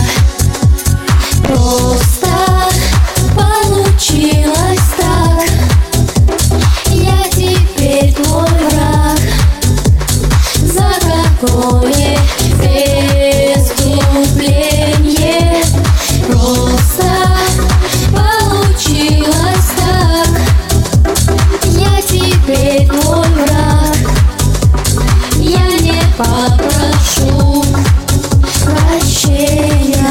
Просто получилось так. Я теперь твой враг. За какое преступление? Просто получилось так. Я теперь твой враг. Я не попрошу прощения.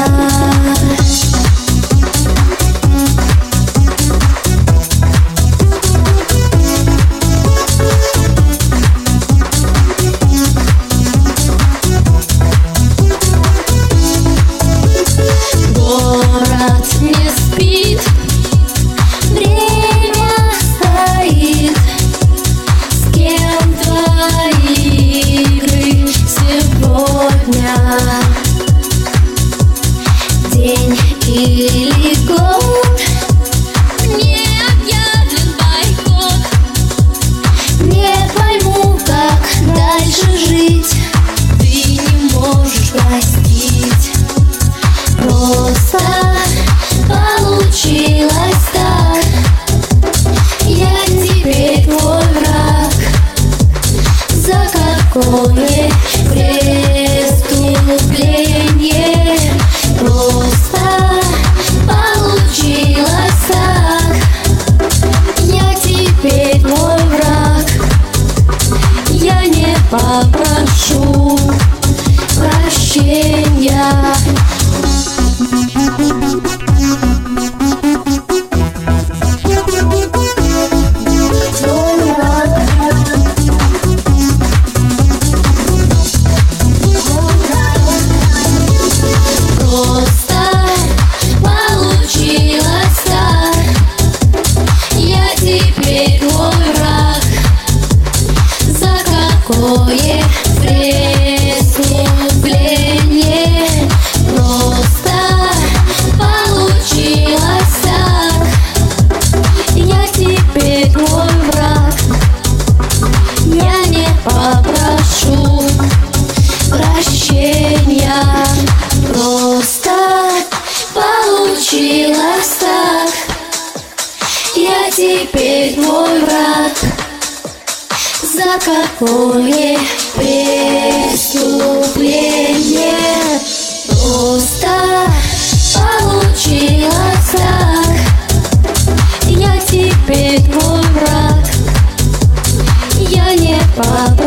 Город не спит, время стоит. С кем твои игры сегодня? День или год? Не объявлен бойкот. Не пойму, как дальше жить. Ты не можешь простить. Просто получилось так. Я теперь твой враг. За какое преступление? Просто получилось так. Я теперь твой враг. Я не попрошу прощения. Просто получилось так. Я теперь твой враг. За какое преступление? Просто получилось так. Я теперь твой враг. Я не попрошу прощения. Просто получилось так. Я теперь твой враг. За какое преступление? Просто получилось так. Я теперь твой враг. Я не попрошу